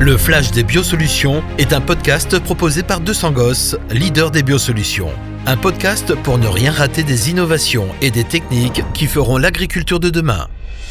Le Flash des Biosolutions est un podcast proposé par 200 Gosses, leader des biosolutions. Un podcast pour ne rien rater des innovations et des techniques qui feront l'agriculture de demain.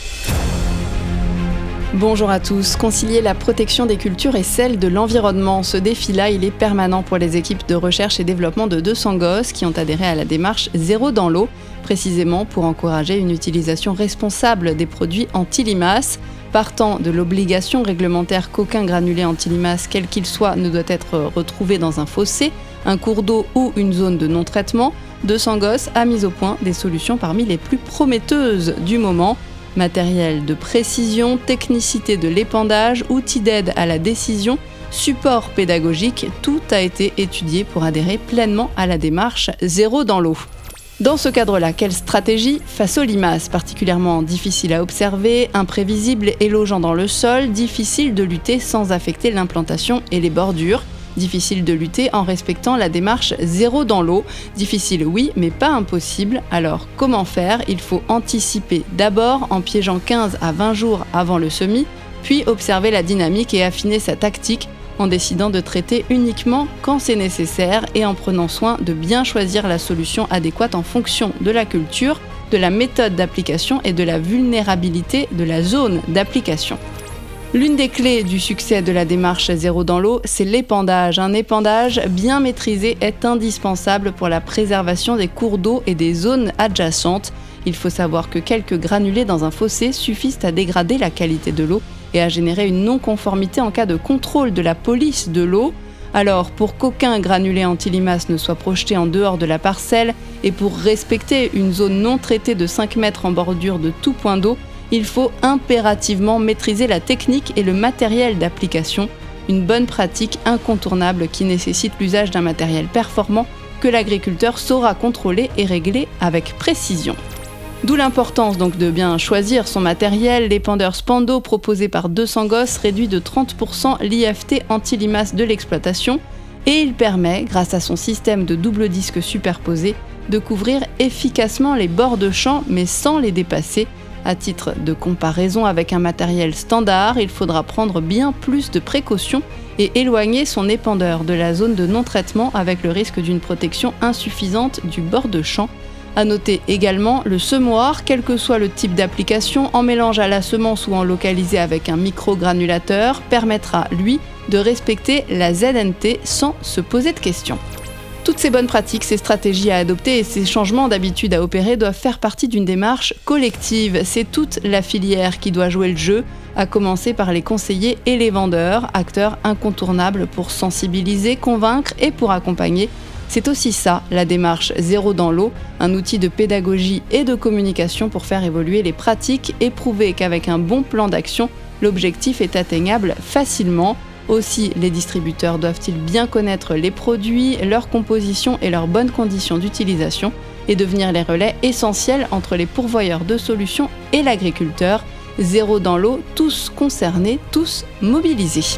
Bonjour à tous. Concilier la protection des cultures et celle de l'environnement. Ce défi-là, il est permanent pour les équipes de recherche et développement de 200 Gosses qui ont adhéré à la démarche Zéro dans l'eau, précisément pour encourager une utilisation responsable des produits anti-limaces. Partant de l'obligation réglementaire qu'aucun granulé anti-limaces, quel qu'il soit, ne doit être retrouvé dans un fossé, un cours d'eau ou une zone de non-traitement, 200 Gosses a mis au point des solutions parmi les plus prometteuses du moment. Matériel de précision, technicité de l'épandage, outils d'aide à la décision, support pédagogique, tout a été étudié pour adhérer pleinement à la démarche Zéro dans l'eau. Dans ce cadre-là, quelle stratégie face aux limaces, particulièrement difficiles à observer, imprévisibles et logeant dans le sol, difficile de lutter sans affecter l'implantation et les bordures. Difficile de lutter en respectant la démarche Zéro dans l'eau. Difficile oui, mais pas impossible. Alors comment faire ? Il faut anticiper d'abord en piégeant 15 à 20 jours avant le semis, puis observer la dynamique et affiner sa tactique en décidant de traiter uniquement quand c'est nécessaire et en prenant soin de bien choisir la solution adéquate en fonction de la culture, de la méthode d'application et de la vulnérabilité de la zone d'application. L'une des clés du succès de la démarche Zéro dans l'eau, c'est l'épandage. Un épandage bien maîtrisé est indispensable pour la préservation des cours d'eau et des zones adjacentes. Il faut savoir que quelques granulés dans un fossé suffisent à dégrader la qualité de l'eau et à générer une non-conformité en cas de contrôle de la police de l'eau. Alors, pour qu'aucun granulé anti-limaces ne soit projeté en dehors de la parcelle et pour respecter une zone non traitée de 5 mètres en bordure de tout point d'eau, il faut impérativement maîtriser la technique et le matériel d'application, une bonne pratique incontournable qui nécessite l'usage d'un matériel performant que l'agriculteur saura contrôler et régler avec précision. D'où l'importance donc de bien choisir son matériel. L'épandeur Spando proposé par 200 Gosses réduit de 30% l'IFT anti-limaces de l'exploitation et il permet, grâce à son système de double disque superposé, de couvrir efficacement les bords de champ mais sans les dépasser. À titre de comparaison avec un matériel standard, il faudra prendre bien plus de précautions et éloigner son épandeur de la zone de non-traitement avec le risque d'une protection insuffisante du bord de champ. À noter également le semoir, quel que soit le type d'application, en mélange à la semence ou en localisé avec un micro-granulateur, permettra, lui, de respecter la ZNT sans se poser de questions. Toutes ces bonnes pratiques, ces stratégies à adopter et ces changements d'habitude à opérer doivent faire partie d'une démarche collective. C'est toute la filière qui doit jouer le jeu, à commencer par les conseillers et les vendeurs, acteurs incontournables pour sensibiliser, convaincre et pour accompagner. C'est aussi ça, la démarche Zéro dans l'eau, un outil de pédagogie et de communication pour faire évoluer les pratiques et prouver qu'avec un bon plan d'action, l'objectif est atteignable facilement. Aussi, les distributeurs doivent-ils bien connaître les produits, leur composition et leurs bonnes conditions d'utilisation et devenir les relais essentiels entre les pourvoyeurs de solutions et l'agriculteur. Zéro dans l'eau, tous concernés, tous mobilisés.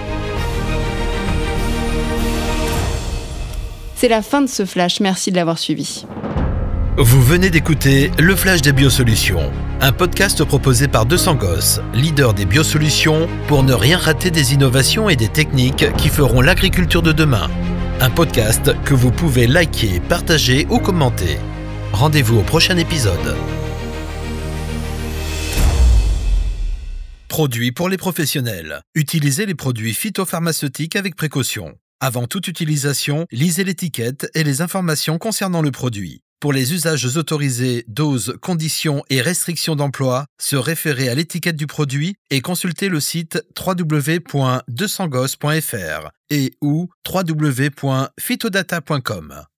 C'est la fin de ce flash, merci de l'avoir suivi. Vous venez d'écouter Le Flash des Biosolutions, un podcast proposé par 200 Gosses, leader des biosolutions, pour ne rien rater des innovations et des techniques qui feront l'agriculture de demain. Un podcast que vous pouvez liker, partager ou commenter. Rendez-vous au prochain épisode. Produits pour les professionnels. Utilisez les produits phytopharmaceutiques avec précaution. Avant toute utilisation, lisez l'étiquette et les informations concernant le produit. Pour les usages autorisés, doses, conditions et restrictions d'emploi, se référer à l'étiquette du produit et consulter le site www.200gosses.fr et ou www.phytodata.com.